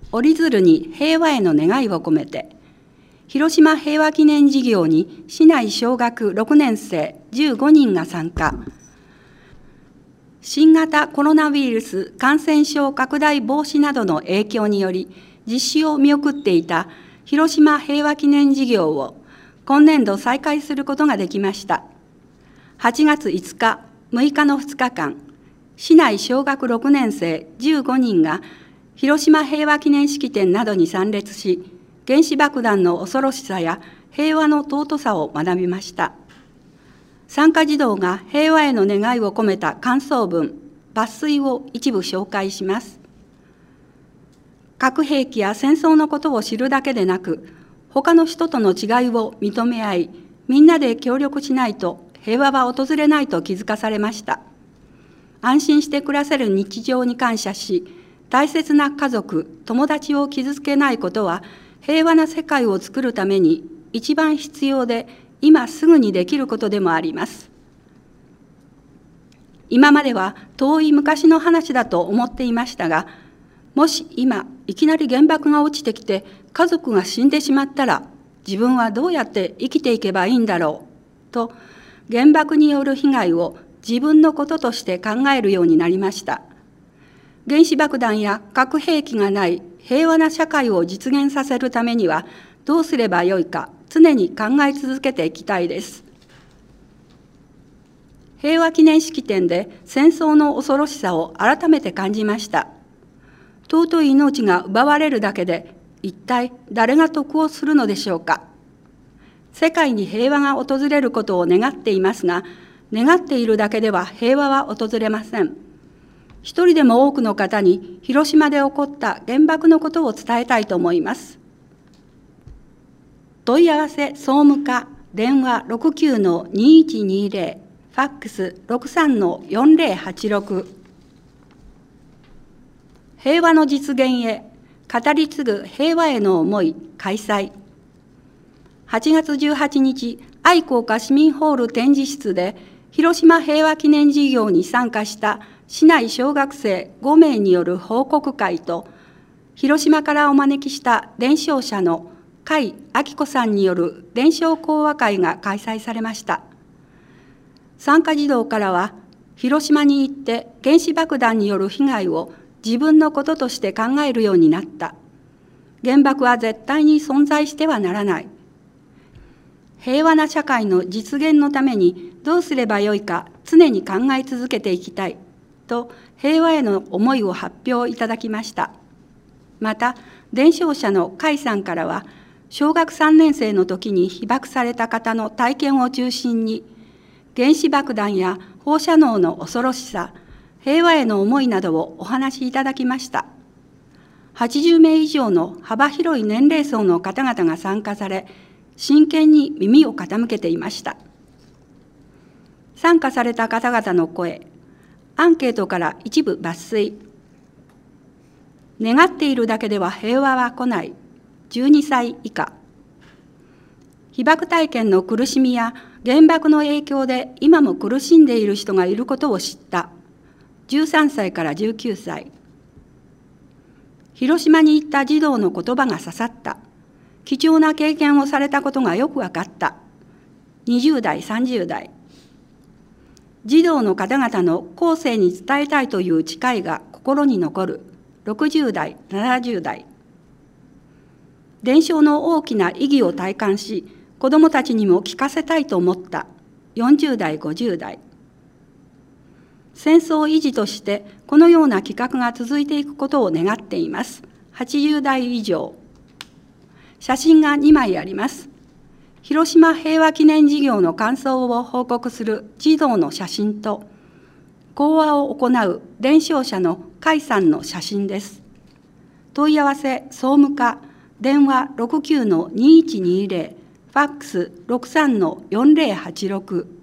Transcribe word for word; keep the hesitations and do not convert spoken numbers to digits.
折り鶴に平和への願いを込めて、広島平和記念事業に市内小学ろくねん生じゅうごにんが参加。新型コロナウイルス感染症拡大防止などの影響により実施を見送っていた広島平和記念事業を今年度再開することができました。はちがついつか、むいかのふつかかん、市内小学ろくねん生じゅうごにんが広島平和記念式典などに参列し、原子爆弾の恐ろしさや平和の尊さを学びました。参加児童が平和への願いを込めた感想文、抜粋を一部紹介します。核兵器や戦争のことを知るだけでなく、他の人との違いを認め合い、みんなで協力しないと平和は訪れないと気づかされました。安心して暮らせる日常に感謝し、大切な家族、友達を傷つけないことは、平和な世界を作るために一番必要で、今すぐにできることでもあります。今までは遠い昔の話だと思っていましたが、もし今いきなり原爆が落ちてきて家族が死んでしまったら、自分はどうやって生きていけばいいんだろうと、原爆による被害を自分のこととして考えるようになりました。原子爆弾や核兵器がない平和な社会を実現させるためにはどうすればよいか、常に考え続けていきたいです。平和記念式典で戦争の恐ろしさを改めて感じました。尊い命が奪われるだけで、一体誰が得をするのでしょうか。世界に平和が訪れることを願っていますが、願っているだけでは平和は訪れません。一人でも多くの方に広島で起こった原爆のことを伝えたいと思います。問い合わせ総務課、電話 ろくきゅうのにいちにゼロ、ファックス ろくさんのよんゼロはちろく。平和の実現へ、語り継ぐ平和への思い開催。はちがつじゅうはちにち、愛好家市民ホール展示室で広島平和記念事業に参加した市内小学生ごめいによる報告会と、広島からお招きした伝承者の甲斐明子さんによる伝承講話会が開催されました。参加児童からは、広島に行って原子爆弾による被害を自分のこととして考えるようになった。原爆は絶対に存在してはならない。平和な社会の実現のためにどうすればよいか常に考え続けていきたいと、平和への思いを発表いただきました。また、伝承者の甲斐さんからは、小学さんねん生の時に被爆された方の体験を中心に、原子爆弾や放射能の恐ろしさ、平和への思いなどをお話しいただきました。はちじゅうめい以上の幅広い年齢層の方々が参加され、真剣に耳を傾けていました。参加された方々の声、アンケートから一部抜粋。願っているだけでは平和は来ない。じゅうにさい以下。被爆体験の苦しみや原爆の影響で今も苦しんでいる人がいることを知った。じゅうさんさいからじゅうきゅうさい。広島に行った児童の言葉が刺さった。貴重な経験をされたことがよく分かった。にじゅうだい、さんじゅうだい。児童の方々の後世に伝えたいという誓いが心に残る。ろくじゅうだい、ななじゅうだい。伝承の大きな意義を体感し、子どもたちにも聞かせたいと思った。よんじゅうだい、ごじゅうだい。戦争維持としてこのような企画が続いていくことを願っています。はちじゅうだい以上。写真がにまいあります。広島平和記念事業の感想を報告する児童の写真と、講話を行う伝承者の甲斐さんの写真です。問い合わせ総務課、電話 ろくきゅうのにいちにゼロ、ファックス ろくさんのよんゼロはちろく。